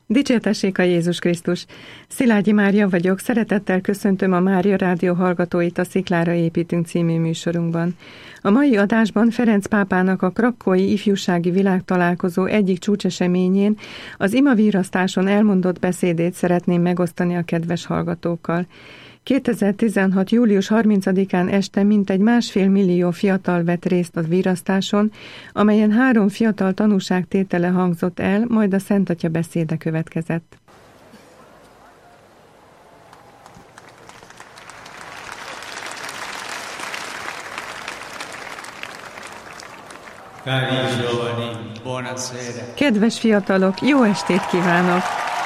Dicsértessék a Jézus Krisztus! Szilágyi Mária vagyok, szeretettel köszöntöm a Mária Rádió hallgatóit a Sziklára építünk című műsorunkban. A mai adásban Ferenc pápának a krakkói ifjúsági világtalálkozó egyik csúcseseményén, az imavírasztáson elmondott beszédét szeretném megosztani a kedves hallgatókkal. 2016. július 30-án este mintegy 1,5 millió fiatal vett részt a vírasztáson, amelyen 3 fiatal tanúságtétele hangzott el, majd a Szent Atya beszéde következett. Kedves fiatalok, jó estét kívánok!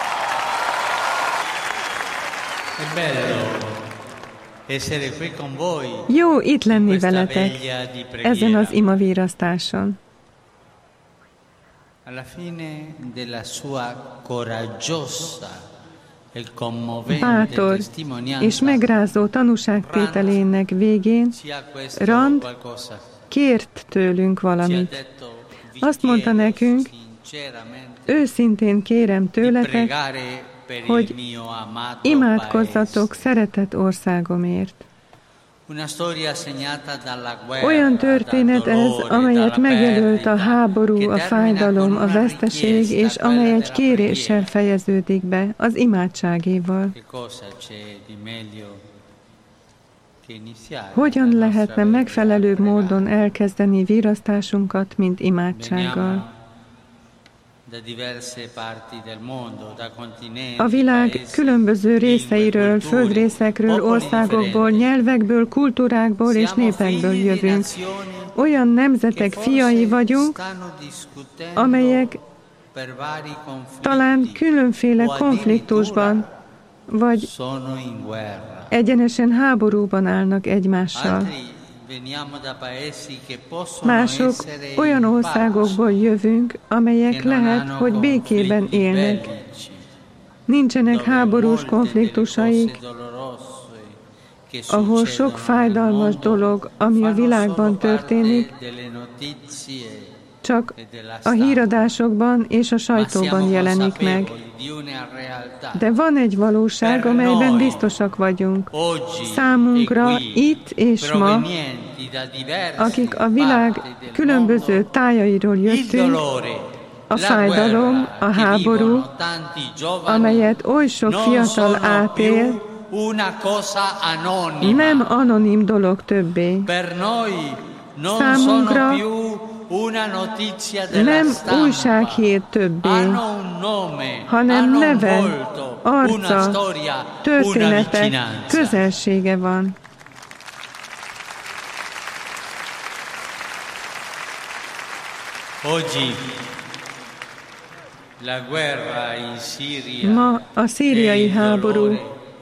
Jó itt lenni veletek ezen az imavírasztáson. Bátor és megrázó tanúságtételének végén Rand kért tőlünk valamit. Azt mondta nekünk, őszintén kérem tőletek, hogy imádkozzatok szeretett országomért. Olyan történet ez, amelyet megjelölt a háború, a fájdalom, a veszteség, és amely egy kéréssel fejeződik be, az imádságéval. Hogyan lehetne megfelelőbb módon elkezdeni vírasztásunkat, mint imádsággal? A világ különböző részeiről, földrészekről, országokból, nyelvekből, kultúrákból és népekből jövünk. Olyan nemzetek fiai vagyunk, amelyek talán különféle konfliktusban, vagy egyenesen háborúban állnak egymással. Mások olyan országokból jövünk, amelyek lehet, hogy békében élnek. Nincsenek háborús konfliktusaik, ahol sok fájdalmas dolog, ami a világban történik, csak a híradásokban és a sajtóban jelenik meg. De van egy valóság, amelyben biztosak vagyunk. Számunkra itt és ma, akik a világ különböző tájairól jöttünk, a fájdalom, a háború, amelyet oly sok fiatal átél, nem anonim dolog többé. Számunkra nem újsághír többé, hanem neve, arca, története, közelsége van. Ma a szíriai háború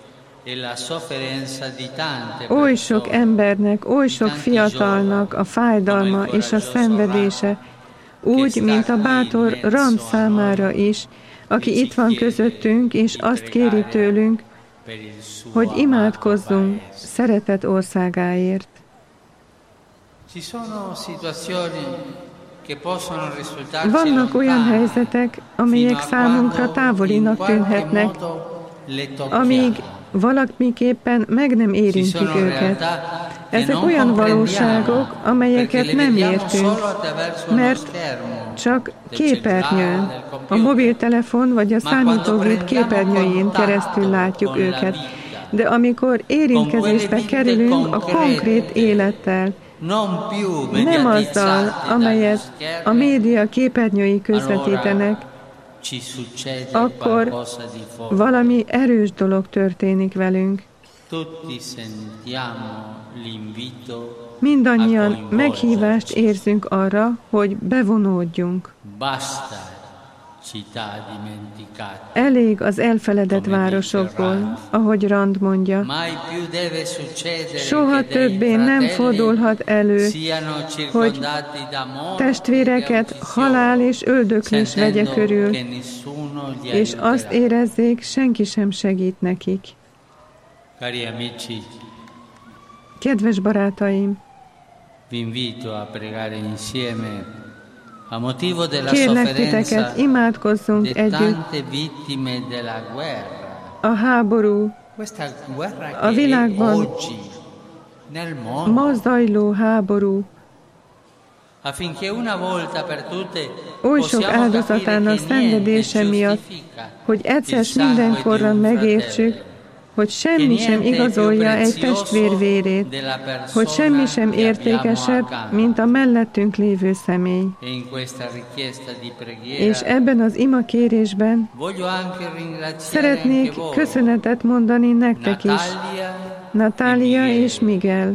oly sok embernek, oly sok fiatalnak a fájdalma és a szenvedése, úgy, mint a bátor Rand számára is, aki itt van közöttünk, és azt kéri tőlünk, hogy imádkozzunk szeretett országáért. Vannak olyan helyzetek, amelyek számunkra távolinak tűnhetnek, amíg valamiképpen meg nem érintjük őket. Ezek olyan valóságok, amelyeket nem értünk, mert csak képernyőn, a mobiltelefon vagy a számítógép képernyőjén keresztül látjuk őket. De amikor érintkezésbe kerülünk a konkrét élettel, nem azzal, amelyet a média képernyői közvetítenek, akkor valami erős dolog történik velünk. Mindannyian meghívást érzünk arra, hogy bevonódjunk. Elég az elfeledett városokból, ahogy Rand mondja. Soha többé nem fordulhat elő, hogy testvéreket halál és öldöklés vegye körül, és azt érezzék, senki sem segít nekik. Kedves barátaim, Kérlek titeket, imádkozzunk együtt a háború, a világban ma zajló háború, oly sok áldozatának szenvedése miatt, hogy egyszer mindenkorra megértsük, hogy semmi sem igazolja egy testvér vérét, hogy semmi sem értékesebb, mint a mellettünk lévő személy. És ebben az imakérésben szeretnék köszönetet mondani nektek is, Natália és Miguel,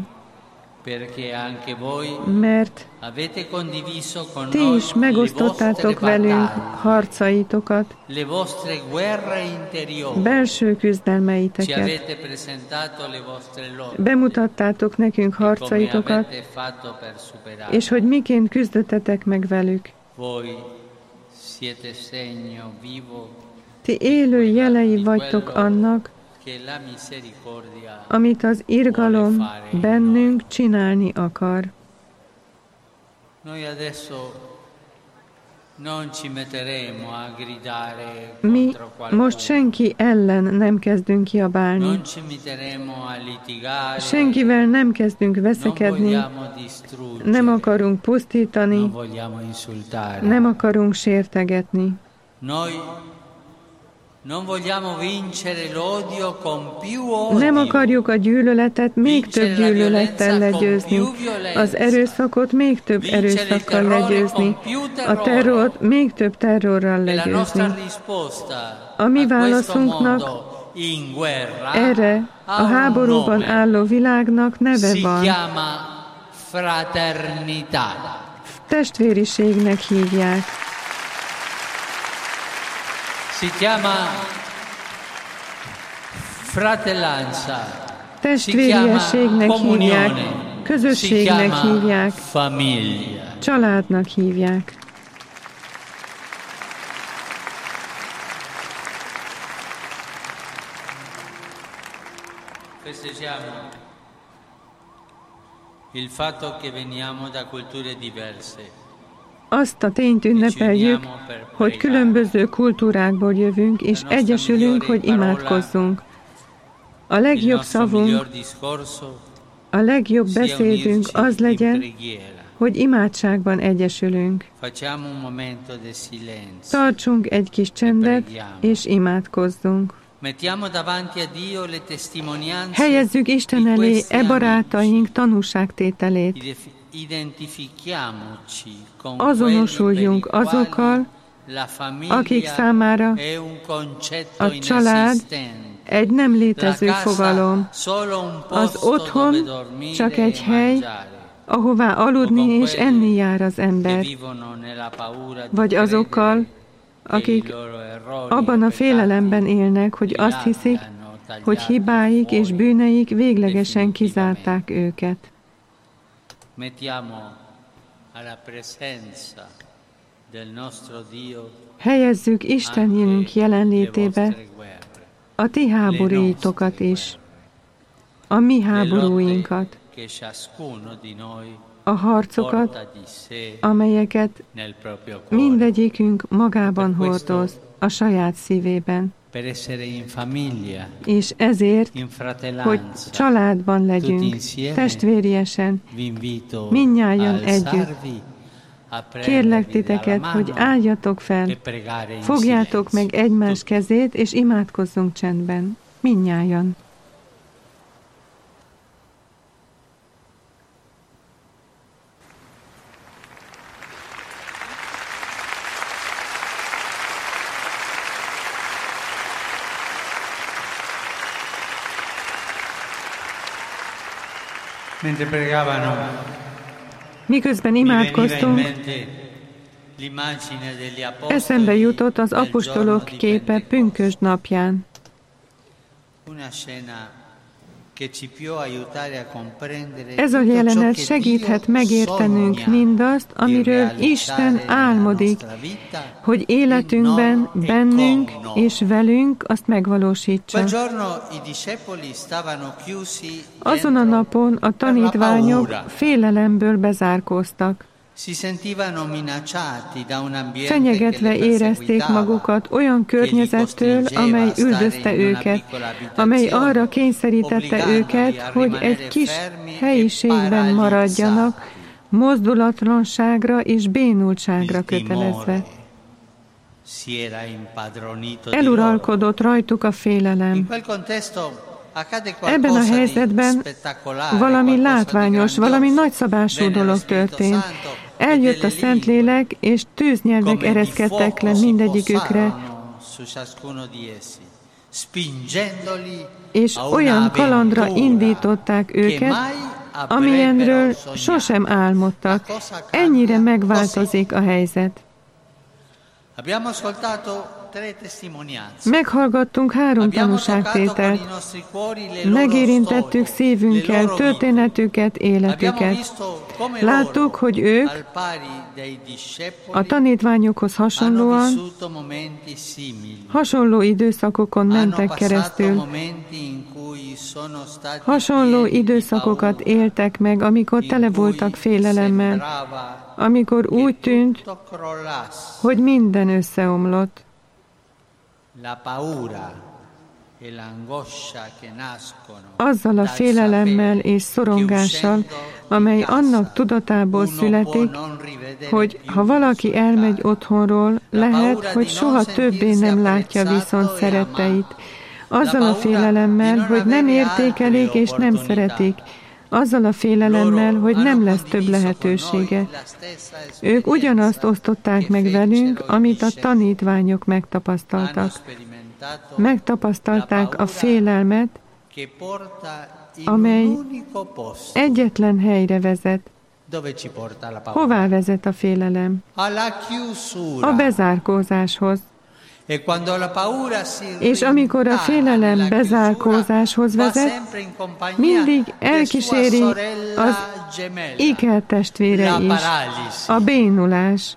mert ti is megosztottátok velünk harcaitokat, belső küzdelmeiteket. Bemutattátok nekünk harcaitokat, és hogy miként küzdöttetek meg velük. Ti élő jelei vagytok annak, amit az irgalom bennünk csinálni akar. Mi most senki ellen nem kezdünk kiabálni. Senkivel nem kezdünk veszekedni. Nem akarunk pusztítani. Nem akarunk sértegetni. Nem akarjuk a gyűlöletet még több gyűlölettel legyőzni, az erőszakot még több erőszakkal legyőzni, a terrort még több terrorral legyőzni. A mi válaszunknak erre a háborúban álló világnak neve van. Testvériségnek hívják. Si chiama fratellanza, testvériességnek hívják, közösségnek hívják, famiglia. Családnak hívják. Festeggiamo il fatto che veniamo da culture diverse. Azt a tényt ünnepeljük, hogy különböző kultúrákból jövünk, és egyesülünk, hogy imádkozzunk. A legjobb szavunk, a legjobb beszédünk az legyen, hogy imádságban egyesülünk. Tartsunk egy kis csendet, és imádkozzunk. Helyezzük Isten elé barátaink tanúságtételét. Azonosuljunk azokkal, akik számára a család egy nem létező fogalom. Az otthon csak egy hely, ahová aludni és enni jár az ember. Vagy azokkal, akik abban a félelemben élnek, hogy azt hiszik, hogy hibáik és bűneik véglegesen kizárták őket. Helyezzük Istenünk jelenlétébe a ti háborúitokat is, a mi háborúinkat, a harcokat, amelyeket mindegyikünk magában hordoz a saját szívében. És ezért, hogy családban legyünk, testvériesen, mindnyájan együtt. Kérlek titeket, hogy álljatok fel, fogjátok meg egymás kezét, és imádkozzunk csendben, mindnyájan. Miközben imádkoztunk, eszembe jutott az apostolok képe pünkösd napján. Ez a jelenet segíthet megértenünk mindazt, amiről Isten álmodik, hogy életünkben, bennünk és velünk azt megvalósítsa. Azon a napon a tanítványok félelemből bezárkóztak. Fenyegetve érezték magukat olyan környezettől, amely üldözte őket, amely arra kényszerítette őket, hogy egy kis helyiségben maradjanak, mozdulatlanságra és bénultságra kötelezve. Eluralkodott rajtuk a félelem. Ebben a helyzetben valami látványos, valami nagyszabású dolog történt. Eljött a Szentlélek, és tűznyelvek ereszkedtek le mindegyikükre, és olyan kalandra indították őket, amilyenről sosem álmodtak. Ennyire megváltozik a helyzet. Meghallgattunk 3 tanúságtételt, megérintettük szívünkkel történetüket, életüket. Láttuk, hogy ők a tanítványokhoz hasonlóan hasonló időszakokon mentek keresztül. Hasonló időszakokat éltek meg, amikor tele voltak félelemmel, amikor úgy tűnt, hogy minden összeomlott. Azzal a félelemmel és szorongással, amely annak tudatából születik, hogy ha valaki elmegy otthonról, lehet, hogy soha többé nem látja viszont szeretteit. Azzal a félelemmel, hogy nem értékelik és nem szeretik. Azzal a félelemmel, hogy nem lesz több lehetősége. Ők ugyanazt osztották meg velünk, amit a tanítványok megtapasztaltak. Megtapasztalták a félelmet, amely egyetlen helyre vezet. Hová vezet a félelem? A bezárkózáshoz. És amikor a félelem bezárkózáshoz vezet, mindig elkíséri az ikertestvére is, a bénulás.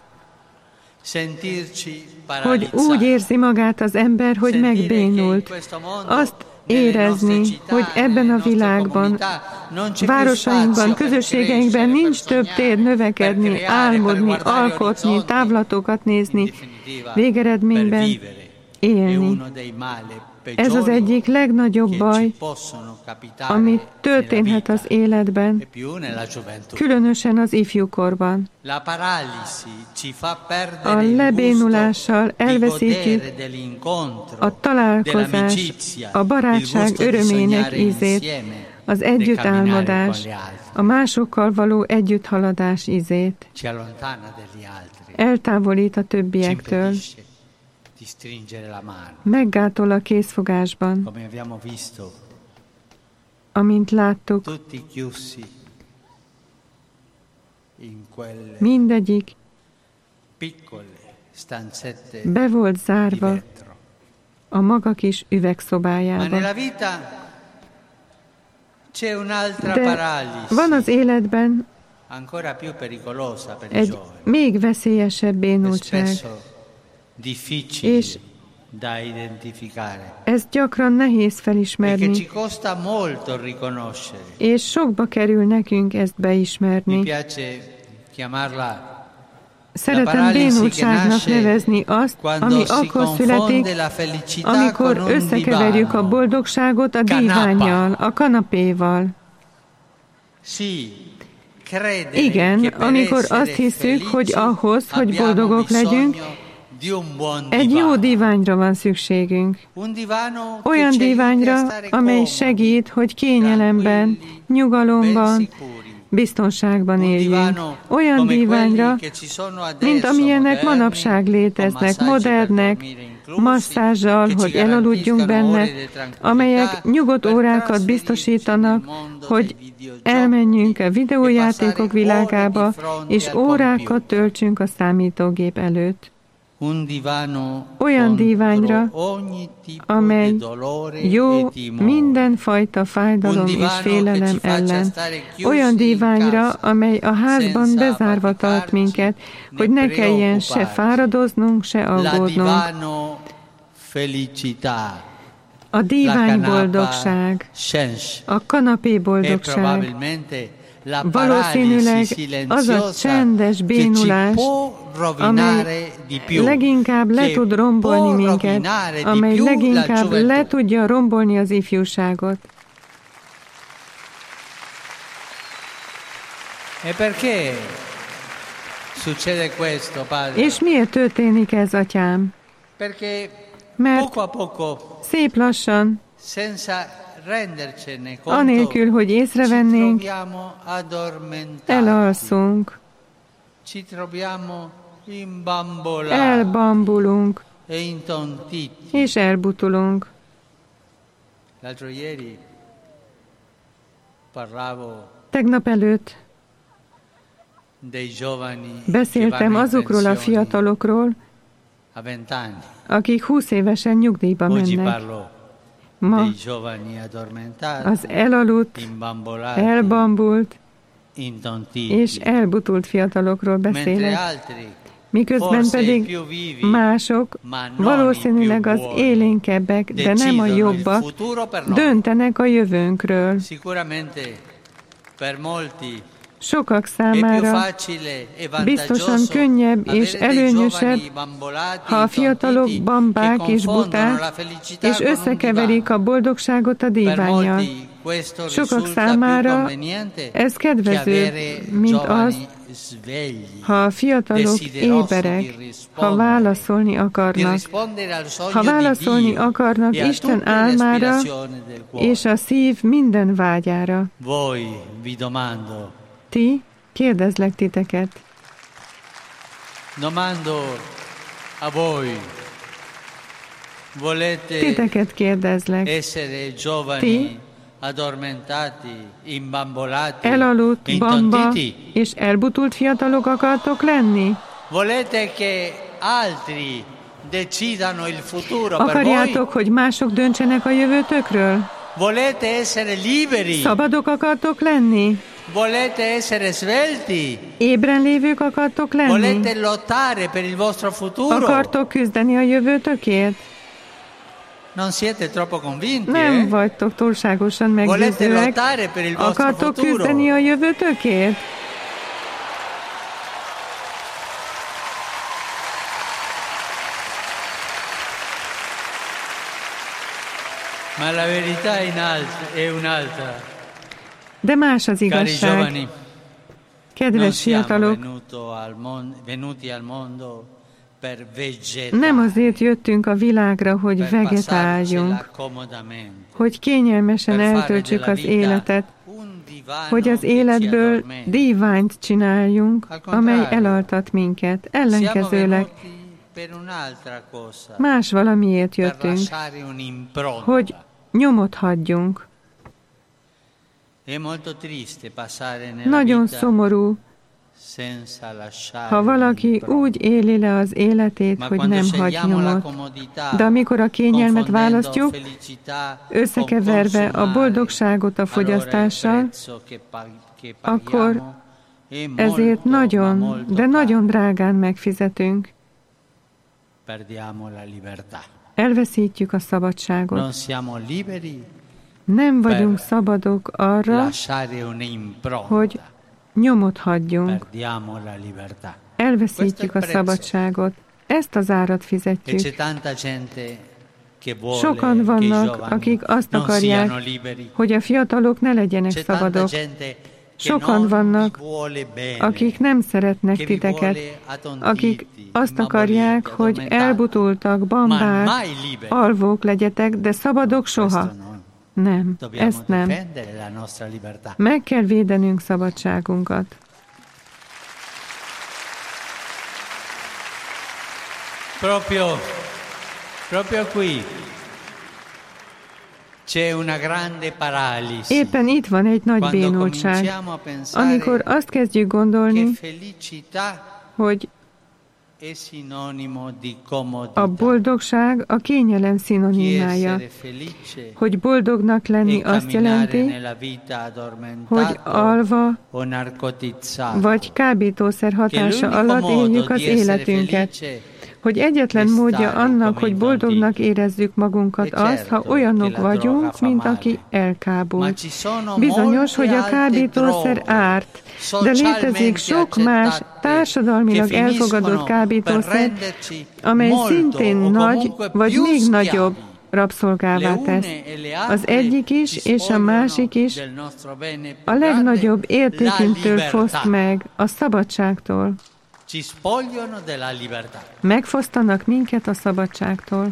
Hogy úgy érzi magát az ember, hogy megbénult. Azt érezni, hogy ebben a világban, városainkban, közösségeinkben nincs több tér növekedni, álmodni, alkotni, távlatokat nézni, végeredményben élni. Ez az egyik legnagyobb baj, ami történhet az életben, különösen az ifjúkorban. A lebénulással elveszítjük a találkozás, a barátság örömének ízét, az együttálmodás, a másokkal való együtthaladás ízét. Eltávolít a többiektől, meggátol a készfogásban, amint láttuk, mindegyik be volt zárva a maga kis üvegszobájába. De van az életben egy még veszélyesebb bénultság, és ez gyakran nehéz felismerni, és sokba kerül nekünk ezt beismerni. Szeretem bénultságnak nevezni azt, ami akkor születik, amikor összekeverjük a boldogságot a dívánnyal, a kanapéval. Igen, amikor azt hiszük, hogy ahhoz, hogy boldogok legyünk, egy jó díványra van szükségünk. Olyan díványra, amely segít, hogy kényelemben, nyugalomban, biztonságban éljünk. Olyan díványra, mint amilyenek manapság léteznek, modernek, masszázsal, hogy elaludjunk benne, amelyek nyugodt órákat biztosítanak, hogy elmenjünk a videójátékok világába, és órákat töltsünk a számítógép előtt. Olyan díványra, amely jó mindenfajta fájdalom és félelem ellen. Olyan díványra, amely a házban bezárva tart minket, hogy ne kelljen se fáradoznunk, se aggódnunk. A dívány boldogság, a kanapé boldogság, valószínűleg az a csendes bénulás, amely leginkább le tud rombolni minket, amely leginkább le tudja rombolni az ifjúságot. És miért történik ez, Atyám? Mert szép lassan, anélkül, hogy észrevennénk, elalszunk, elbambulunk, és elbutulunk. Tegnap előtt beszéltem azokról a fiatalokról, akik 20 évesen nyugdíjba mennek. Ma az elaludt, elbambult és elbutult fiatalokról beszélek, miközben pedig mások, valószínűleg az élénkebbek, de nem a jobbak, döntenek a jövőnkről. Sokak számára biztosan könnyebb és előnyösebb, ha a fiatalok bambák és buták, és összekeverik a boldogságot a dívánnyal. Sokak számára ez kedvezőbb, mint az, ha a fiatalok éberek, ha válaszolni akarnak. Ha válaszolni akarnak Isten álmára és a szív minden vágyára. Ti, kérdezlek titeket. Titeket kérdezlek. Ti, elaludt, bamba és elbutult fiatalok akartok lenni? Akarjátok, hogy mások döntsenek a jövőtökről? Szabadok akartok lenni? Ébren lévők akartok lenni? Akartok küzdeni a jövőtökért? Nem vagytok túlságosan meggyőzőek. Akartok küzdeni a jövőtökért? Ma la verità è un'altra. De más az igazság. Kedves fiatalok, nem azért jöttünk a világra, hogy vegetáljunk, hogy kényelmesen eltöltsük az életet, hogy az életből díványt csináljunk, amely elaltat minket. Ellenkezőleg más valamiért jöttünk, hogy nyomot hagyjunk. Nagyon szomorú, ha valaki úgy éli le az életét, hogy nem hagy nyomot. De amikor a kényelmet választjuk, összekeverve a boldogságot a fogyasztással, akkor ezért nagyon, de nagyon drágán megfizetünk. Elveszítjük a szabadságot. Nem vagyunk szabadok arra, hogy nyomot hagyjunk. Elveszítjük a szabadságot. Ezt az árat fizetjük. Sokan vannak, akik azt akarják, hogy a fiatalok ne legyenek szabadok. Sokan vannak, akik nem szeretnek titeket, akik azt akarják, hogy elbutultak, bambák, alvók legyetek, de szabadok soha. Nem, ezt nem. Meg kell védenünk szabadságunkat. Proprio qui c'è una grande paralisi. Éppen itt van egy nagy bénultság, amikor azt kezdjük gondolni, hogy a boldogság a kényelem szinonimája. Hogy boldognak lenni azt jelenti, hogy alva vagy kábítószer hatása alatt éljük az életünket. hogy egyetlen módja annak, hogy boldognak érezzük magunkat az, ha olyanok vagyunk, mint aki elkábult. Bizonyos, hogy a kábítószer árt, de létezik sok más társadalmilag elfogadott kábítószer, amely szintén nagy, vagy még nagyobb rabszolgává tesz. Az egyik is, és a másik is a legnagyobb értékünktől foszt meg, a szabadságtól. Megfosztanak minket a szabadságtól.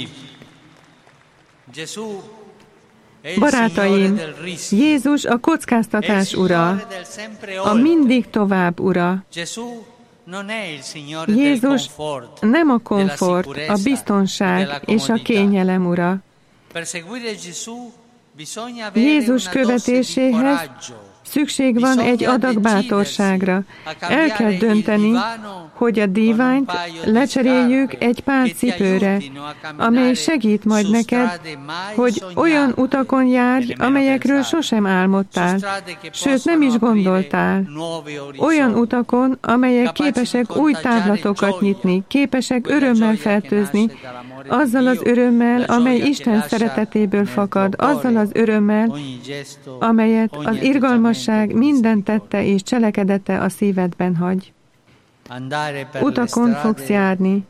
Barátaim, Jézus a kockáztatás ura, a mindig tovább ura. Jézus nem a komfort, a biztonság és a kényelem ura. Jézus követéséhez szükség van egy adag bátorságra. El kell dönteni, hogy a díványt lecseréljük egy pár cipőre, amely segít majd neked, hogy olyan utakon járj, amelyekről sosem álmodtál, sőt nem is gondoltál. Olyan utakon, amelyek képesek új távlatokat nyitni, képesek örömmel fertőzni, azzal az örömmel, amely Isten szeretetéből fakad, azzal az örömmel, amelyet az irgalmasság minden tette és cselekedete a szívedben hagy. Utakon fogsz járni,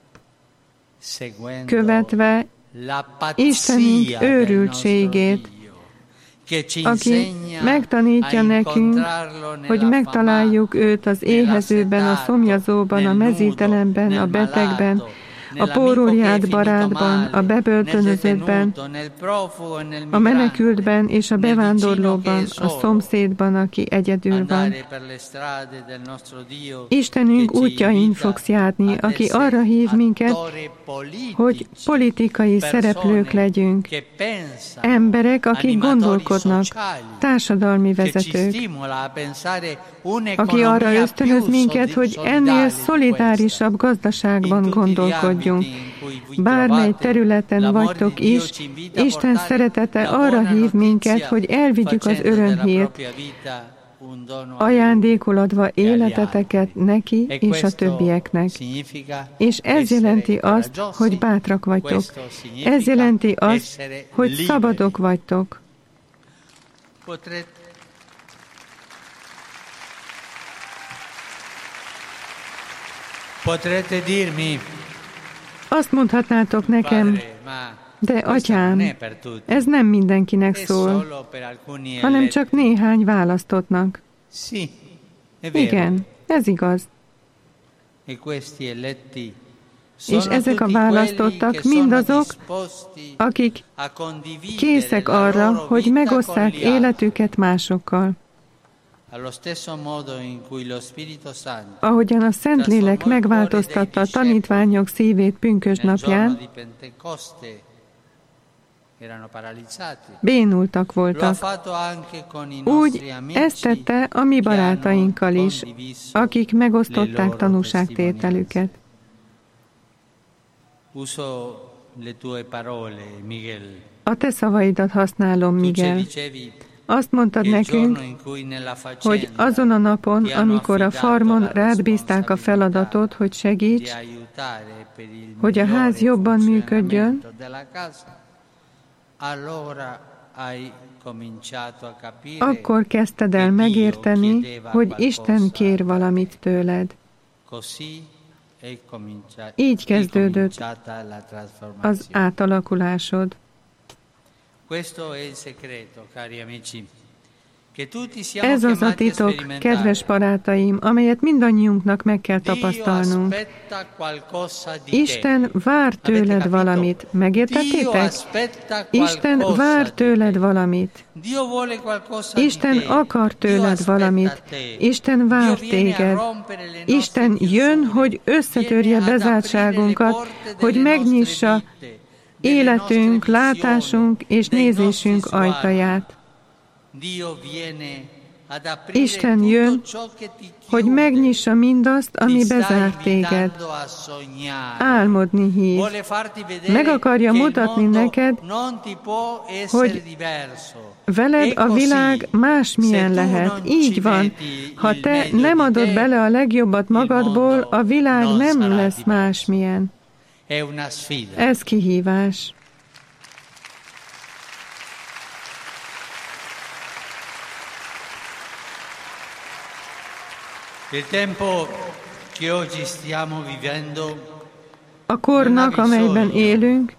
követve Istenünk őrültségét, aki megtanítja nekünk, hogy megtaláljuk őt az éhezőben, a szomjazóban, a mezítelenben, a betegben, a póróliát barátban, a bebörtönözöttben, a menekültben és a bevándorlóban, a szomszédban, aki egyedül van. Istenünk útjain fogsz járni, aki arra hív minket, hogy politikai szereplők legyünk, emberek, akik gondolkodnak, társadalmi vezetők, aki arra ösztönöz minket, hogy ennél szolidárisabb gazdaságban gondolkodjunk. Bármely területen vagytok is, Isten szeretete arra hív minket, hogy elvigyük az örömhírt, ajándékul adva életeteket neki és a többieknek. És ez jelenti azt, hogy bátrak vagytok. Ez jelenti azt, hogy szabadok vagytok. Potrete dirmi, azt mondhatnátok nekem, de atyám, ez nem mindenkinek szól, hanem csak néhány választottnak. Igen, ez igaz. És ezek a választottak mindazok, akik készek arra, hogy megosszák életüket másokkal. Ahogyan a Szentlélek megváltoztatta a tanítványok szívét pünkösdnapján, bénultak voltak. Úgy ezt tette a mi barátainkkal is, akik megosztották tanúságtételüket. A te szavaidat használom, Miguel. Azt mondtad nekünk, hogy azon a napon, amikor a farmon rád bízták a feladatot, hogy segíts, hogy a ház jobban működjön, akkor kezdted el megérteni, hogy Isten kér valamit tőled. Így kezdődött az átalakulásod. Ez az a titok, kedves barátaim, amelyet mindannyiunknak meg kell tapasztalnunk. Isten vár tőled valamit. Megértettétek? Isten vár tőled valamit. Isten akar tőled valamit. Isten vár téged. Isten jön, hogy összetörje bezártságunkat, hogy megnyissa életünk, látásunk és nézésünk ajtaját. Isten jön, hogy megnyissa mindazt, ami bezárt téged. Álmodni hív. Meg akarja mutatni neked, hogy veled a világ másmilyen lehet. Így van. Ha te nem adod bele a legjobbat magadból, a világ nem lesz másmilyen. Ez kihívás. A kornak, amelyben élünk,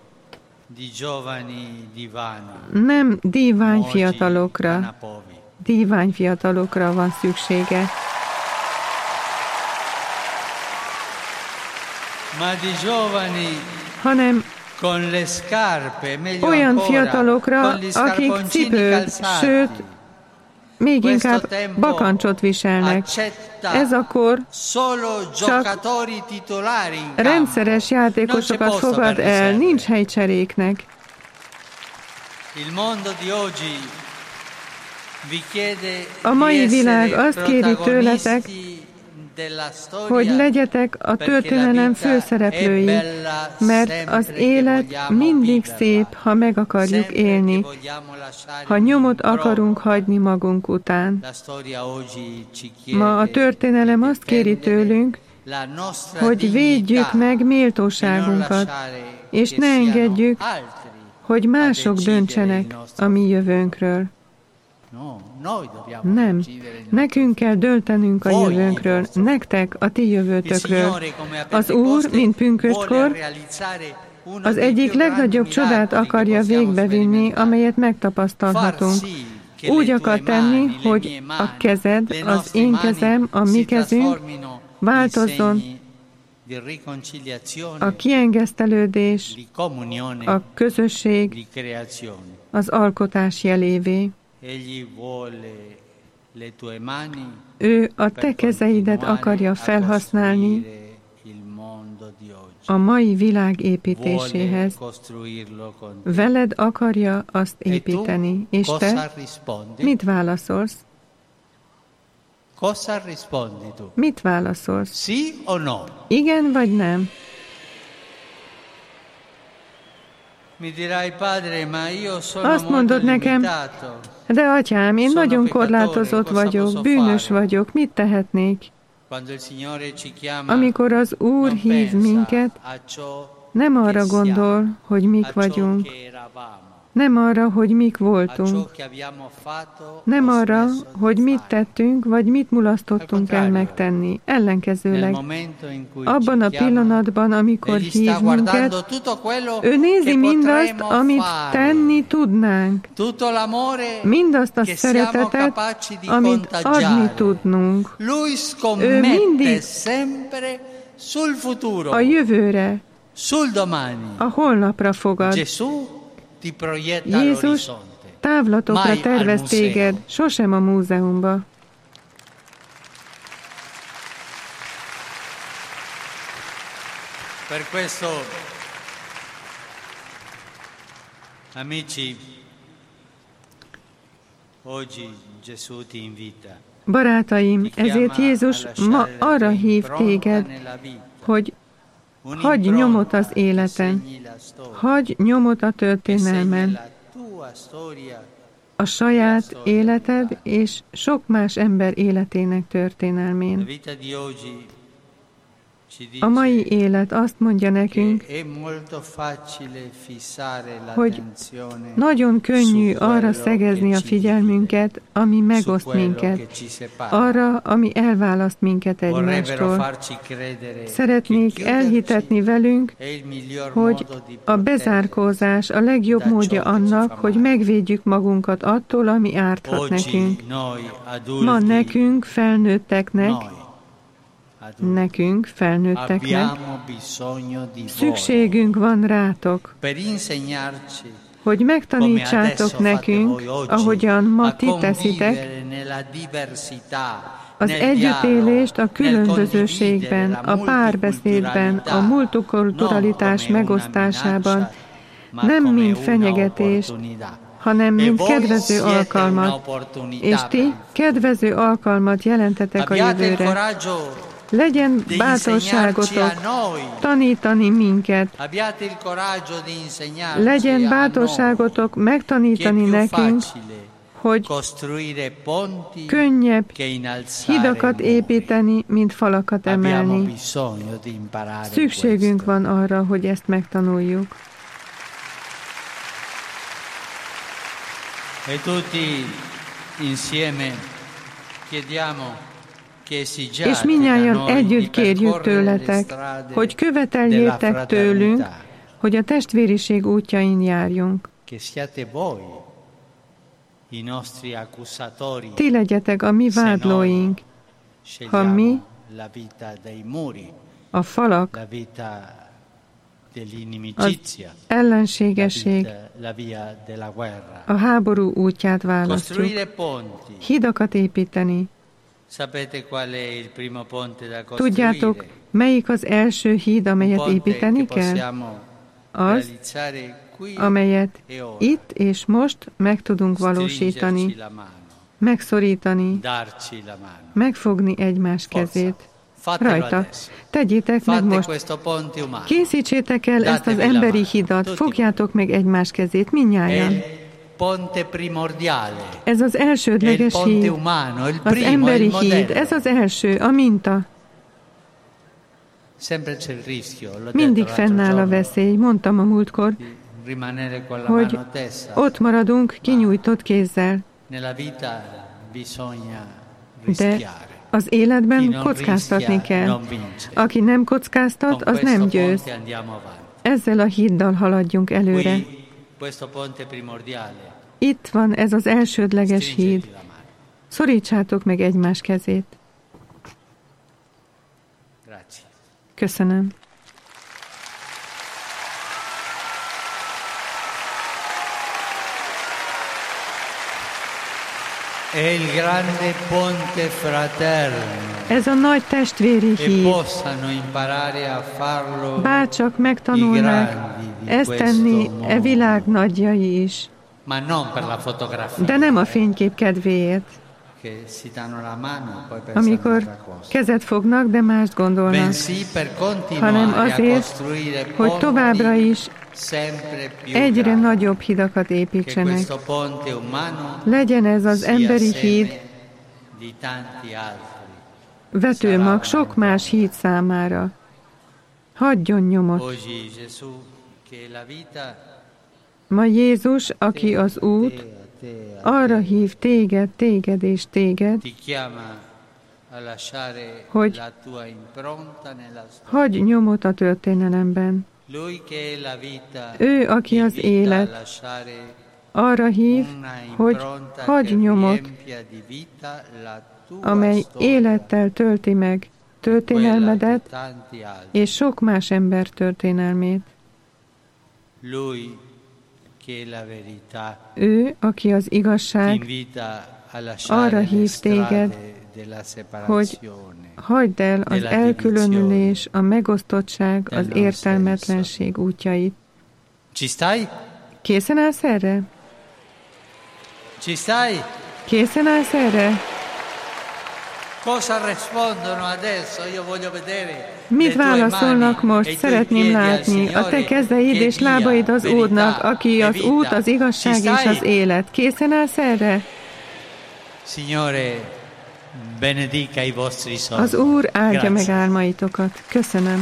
nem dívány fiatalokra van szüksége, hanem olyan fiatalokra, akik cipőt, sőt, még inkább bakancsot viselnek. Ez a kor csak rendszeres játékosokat fogad el, nincs hely cseréknek. A mai világ azt kéri tőletek, hogy legyetek a történelem főszereplői, mert az élet mindig szép, ha meg akarjuk élni, ha nyomot akarunk hagyni magunk után. Ma a történelem azt kéri tőlünk, hogy védjük meg méltóságunkat, és ne engedjük, hogy mások döntsenek a mi jövőnkről. Nem. Nekünk kell döntenünk a jövőnkről, nektek a ti jövőtökről. Az Úr, mint pünköstkor, az egyik legnagyobb csodát akarja végbevinni, amelyet megtapasztalhatunk. Úgy akar tenni, hogy a kezed, az én kezem, a mi kezünk változzon a kiengesztelődés, a közösség, az alkotás jelévé. Ő a te kezeidet akarja felhasználni a mai világ építéséhez. Veled akarja azt építeni. És te mit válaszolsz? Mit válaszolsz? Igen vagy nem? Azt mondod nekem, de atyám, én nagyon korlátozott vagyok, bűnös vagyok, mit tehetnék? Amikor az Úr hív minket, nem arra gondol, hogy mik vagyunk, nem arra, hogy mik voltunk, nem arra, hogy mit tettünk, vagy mit mulasztottunk el megtenni. Ellenkezőleg, abban a pillanatban, amikor hív minket, ő nézi mindazt, amit tenni tudnánk, mindazt a szeretetet, amit adni tudnunk. Ő mindig a jövőre, a holnapra fogad. Jézus távlatokra tervez téged, sosem a múzeumba. Per questo, amici, oggi Gesù ti invita. Barátaim, ezért Jézus ma arra hív téged, hogy hagyj nyomot az életen, hagyj nyomot a történelmen, a saját életed és sok más ember életének történelmén. A mai élet azt mondja nekünk, hogy nagyon könnyű arra szegezni a figyelmünket, ami megoszt minket, arra, ami elválaszt minket egymástól. Szeretnék elhitetni velünk, hogy a bezárkózás a legjobb módja annak, hogy megvédjük magunkat attól, ami árthat nekünk. Ma nekünk, felnőtteknek, felnőtteknek, szükségünk van rátok, hogy megtanítsátok nekünk, ahogyan ma ti teszitek, az együttélést a különbözőségben, a párbeszédben, a multikulturalitás megosztásában, nem mint fenyegetést, hanem mint kedvező alkalmat, és ti kedvező alkalmat jelentetek a jövőre. Legyen bátorságotok tanítani minket. Legyen bátorságotok megtanítani nekünk, hogy könnyebb hidakat építeni, mint falakat emelni. Szükségünk van arra, hogy ezt megtanuljuk. És mindnyájan együtt kérjük tőletek, hogy követeljétek tőlünk, hogy a testvériség útjain járjunk. Ti legyetek a mi vádlóink, ha mi a falak, az ellenségesség, a háború útját választjuk. Hidakat építeni. Tudjátok, melyik az első híd, amelyet építeni kell? Az, amelyet itt és most meg tudunk valósítani, megszorítani, megfogni egymás kezét. Rajta. Tegyétek meg most. Készítsétek el ezt az emberi hidat, fogjátok meg egymás kezét, mindnyájan. Ez az elsődleges híd, az emberi híd, ez az első, a minta. Mindig fennáll a veszély, mondtam a múltkor, hogy ott maradunk kinyújtott kézzel. De az életben kockáztatni kell. Aki nem kockáztat, az nem győz. Ezzel a híddal haladjunk előre. Itt van ez az elsődleges híd. Szorítsátok meg egymás kezét. Köszönöm. Ez a nagy testvéri híd. Bárcsak megtanulnák ezt tenni e világ nagyjai is. De nem a fénykép kedvéért. Amikor kezet fognak, de mást gondolnak, hanem azért, hogy továbbra is egyre nagyobb hidakat építsenek. Legyen ez az emberi híd vetőmag sok más híd számára. Hagyjon nyomot. Ma Jézus, aki az út, arra hív téged és téged, hogy hagyj nyomot a történelemben. Ő, aki az élet, arra hív, hogy hagyj nyomot, amely élettel tölti meg történelmedet és sok más ember történelmét. Ő, aki az igazság, arra hív téged, hogy hagyd el az elkülönülés, a megosztottság, az értelmetlenség útjait. Készen állsz erre? Készen állsz erre? Mit válaszolnak most? Szeretném látni. A te kezeid és lábaid az Úrnak, aki az út, az igazság és az élet. Készen állsz erre? Az Úr áldja meg álmaitokat. Köszönöm.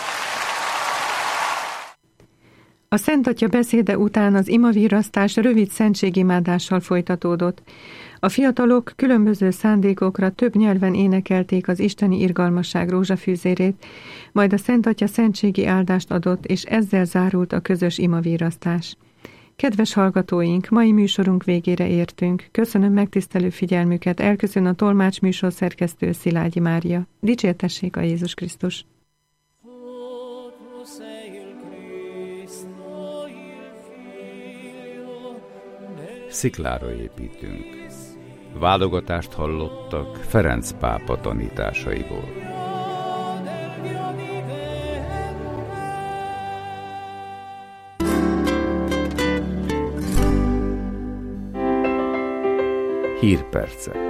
A Szent Atya beszéde után az imavirasztás rövid szentségimádással folytatódott. A fiatalok különböző szándékokra több nyelven énekelték az isteni irgalmasság rózsafűzérét, majd a Szent Atya szentségi áldást adott, és ezzel zárult a közös imavirasztás. Kedves hallgatóink, mai műsorunk végére értünk. Köszönöm megtisztelő figyelmüket, elköszön a tolmács műsorszerkesztő Szilágyi Mária. Dicsértessék a Jézus Krisztus! Sziklára építünk. Válogatást hallottak Ferenc pápa tanításaiból. Hírpercek.